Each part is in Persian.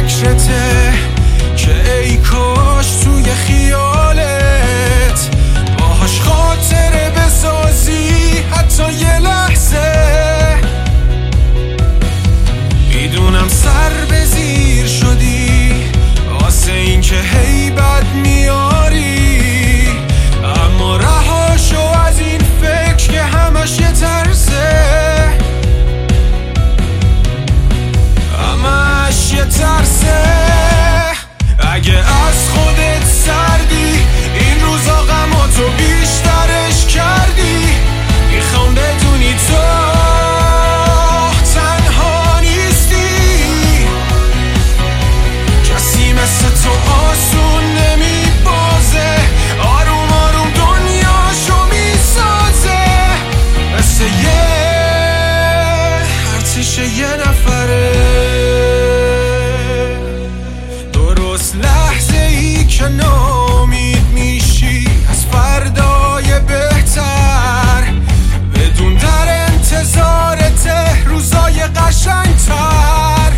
فکرته که ای کاش توی خیالت باهاش خاطره بسازی حتی یه لحظه. میدونم سر به زیر شدی واسه این که هی بد میاری، اما رهاشو از این فکر که همش یه ترسه، همش یه ترسه. اگه از خودت سردی این روزا غماتو بیشترش کردی، میخوام بدونی تو تنها نیستی، کسی مثل تو آسون نمیبازه، آروم آروم دنیاشو میسازه، مثل یه ارتش یه نفره. درست لحظه ای که ناامید میشی از فردای بهتر، بدون در انتظارته روزای قشنگتر.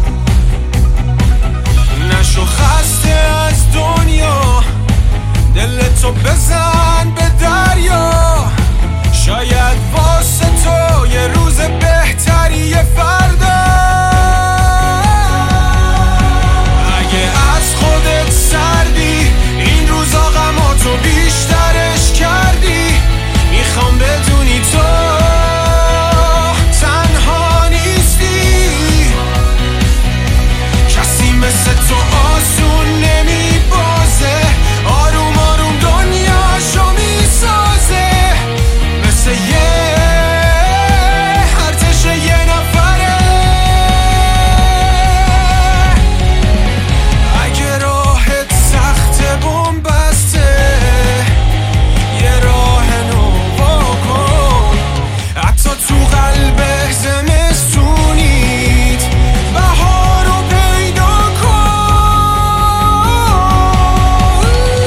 نشو خسته از دنیا، دلتو بزن به دریا، شاید واسه تو یه روز بهتری فردا. اگه از خودت سردی این روزا غماتو بیشترش کردی، میخوام بدونی تو تنها نیستی، کسی مثل تو آسون نمیبازه، آروم آروم دنیاشو میسازه، مثل یه ارتش یه نفره. اگه راحت سخت بومبسته یه راه نو کن، حتی تو قلب زمستونیت بهارو پیدا کن.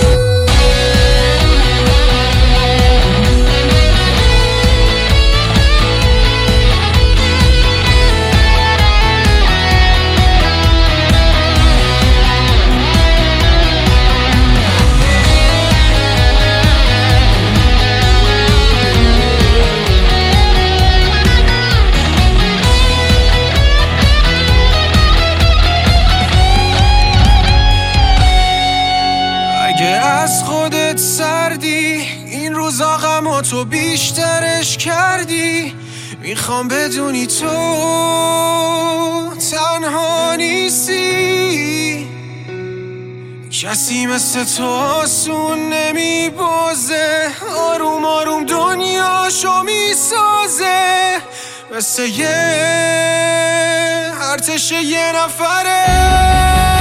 اگه از خودت سردی این روزا غماتو بیشترش کردی، میخوام بدونی تو تنها نیستی، کسی مثل تو آسون نمیبازه، آروم آروم دنیاشو میسازه، مثل یه ارتش یه نفره.